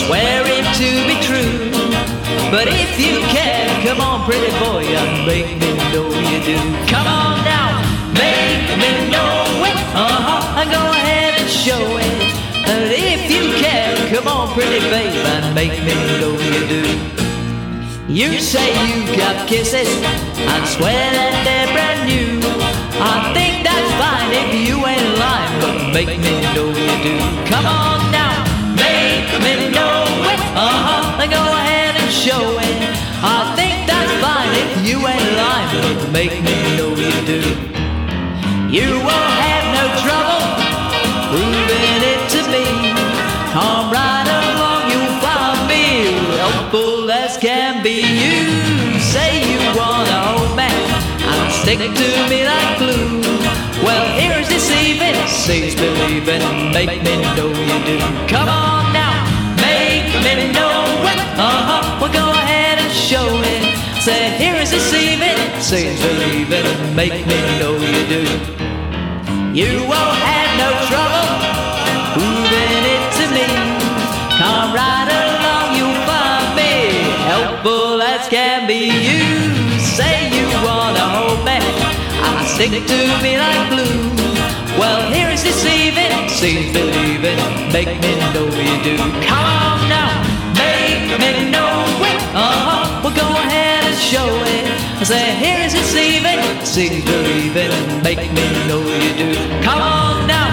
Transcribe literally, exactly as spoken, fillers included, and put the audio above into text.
swear it to be true. But if you can, come on, pretty boy, and make me know you do. Come on now, make me know it. Uh-huh, and go ahead and show it. And if you can, come on, pretty babe, and make me know you do. You say you got kisses and swear that they're brand new. I think that's fine if you ain't lying, but make me know you do. Come on now, make me know it. Uh-huh, and go ahead and show it. I think that's fine if you ain't lying, but make me know you do. You won't have no trouble proving it to me. Come right along, you'll find me helpful as can be. You say you wanna hold me and stick to me like glue. Well, here's deceiving, seems believing, make me know you do. Come on now, make me know it. Uh-huh, well go ahead and show it. Say, here's deceiving, seems believing, make me know you do. You won't have no trouble proving it to me. Come right along, you'll find me helpful as can be. You say you wanna hold me and stick to me like glue. Well, here is deceiving, seems believing, make me know you do. Come on now, make me know it. Uh-huh, well go ahead and show it. I say, here is deceiving, seems believing, make me know you do. Come on now.